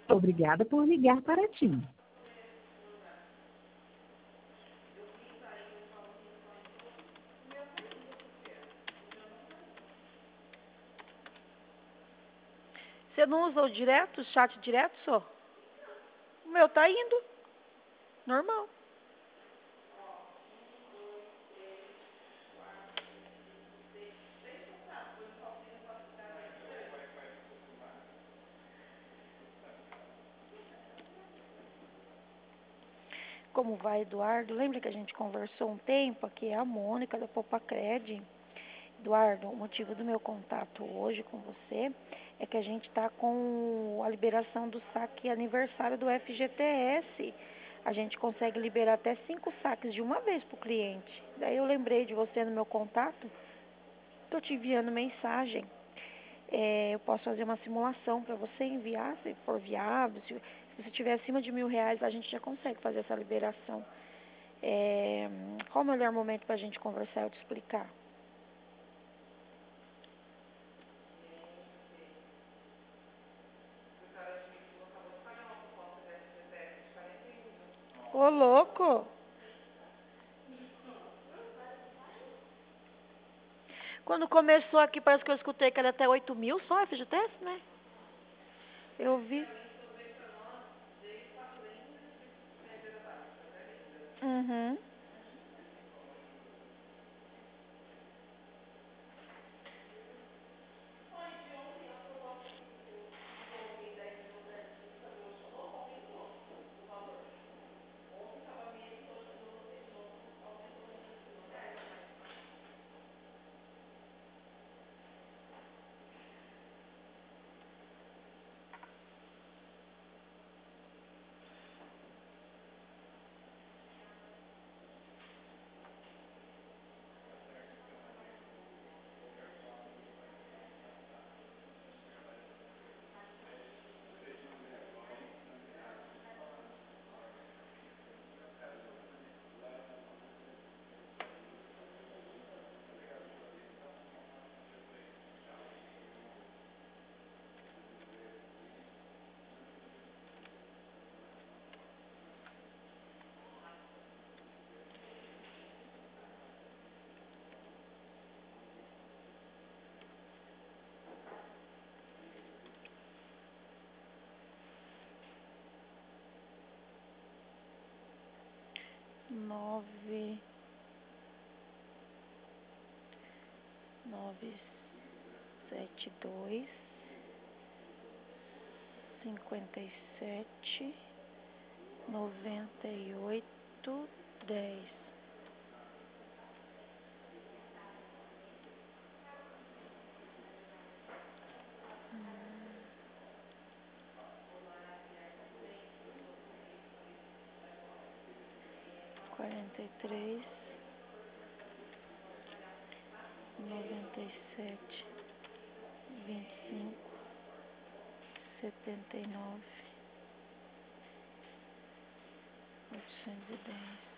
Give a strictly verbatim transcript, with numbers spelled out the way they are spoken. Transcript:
Obrigada por ligar para a TIM. Você não usa o direto, o chat direto, só? O meu tá indo. Normal. Como vai, Eduardo? Lembra que a gente conversou um tempo? Aqui é a Mônica da Popacred. Eduardo, o motivo do meu contato hoje com você é que a gente está com a liberação do saque aniversário do F G T S. A gente consegue liberar até cinco saques de uma vez para o cliente. Daí eu lembrei de você no meu contato, estou te enviando mensagem. É, eu posso fazer uma simulação para você enviar, se for viável. Se, se você tiver acima de mil reais, a gente já consegue fazer essa liberação. É, qual o melhor momento para a gente conversar e eu te explicar? Ô, louco! Quando começou aqui, parece que eu escutei que era até oito mil só F G T S, né? Eu vi. Uhum. Nove. Nove, sete, dois. Cinquenta e sete. Noventa e oito. Dez. Quarenta e três. Noventa e sete. Vinte e cinco. Setenta e nove. Oitocentos e dez.